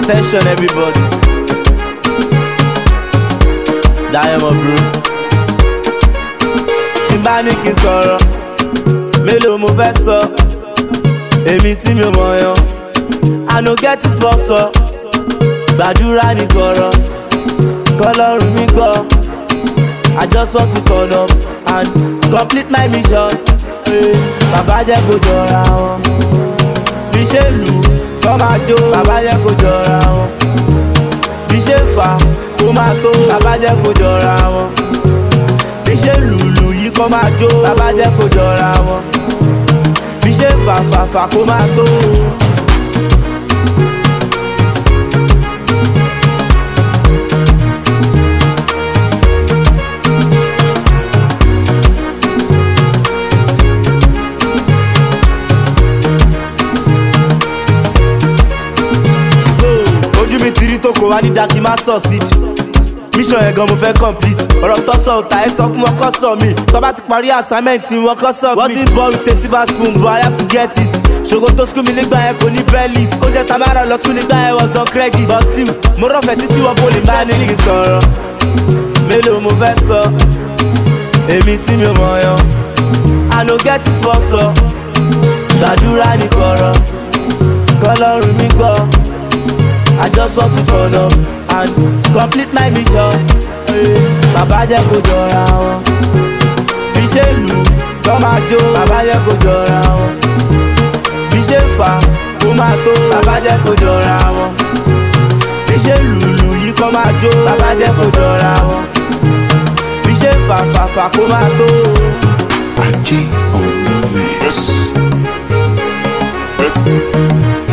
Attention everybody. Diamond bro. Tí n bá ní kí n sọ̀rọ̀, mélòó mo fẹ́ sọ? Èmi tí mi ò mọ̀ yan, I no get it sponsor. Gbàdúrà ní kọ̀rọ̀, k'Ọlọ́run mi gbọ́. I just want to turn up and complete my mission. Bàbá jẹ́ kó jọra wọn. Bí ṣe lù kọ́ máa jó, bàbá jẹ́ kó jọra wọn. Bí ṣe fà kó máa tó, bàbá jẹ́ kó jọra wọn. Bí ṣe lùlù yìí kọ́ máa jó, bàbá jẹ́ kó jọra wọn. Bí ṣe fà kó máa tó. Tó kò wá ní dákì má succeed. Mission yẹn gan mo fẹ́ complete. Ọ̀rọ̀ tó sọ òtà ẹ sọ fún wọn kọ́ sọ mi. Tó bá ti parí assignment wọn kọ́ sọ mi. Wọ́n ti ń bọ̀ with a silver spoon but I have to get it. Ṣògo tó school mi nígbà yẹn kò ní bellit. Oúnjẹ ta máa rà lọ́tún nígbà yẹn was on credit. But still, mo rọ̀fẹ́ títí wọn kò lè bá ní kí n sọ̀rọ̀. Mélòó mo fẹ́ sọ? Èmi tí mi ò mọ̀ yan, I no get it sponsor. Gbàdúrà ní kọ̀rọ̀, k'Ọlọ́run mi gbọ́. I just want to turn up and complete my mission. Bàbá jẹ́ kó jọra wọn. Bí ṣe lù kọ́ máa jó, bàbá jẹ́ kó jọra wọn. Bí ṣe fà kó máa tó, bàbá jẹ́ kó jọra wọn. Bí ṣe lùlù yìí kọ́ máa jó, bàbá jẹ́ kó jọra wọn. Bí ṣe fà kó máa tó. Ajé on the mix.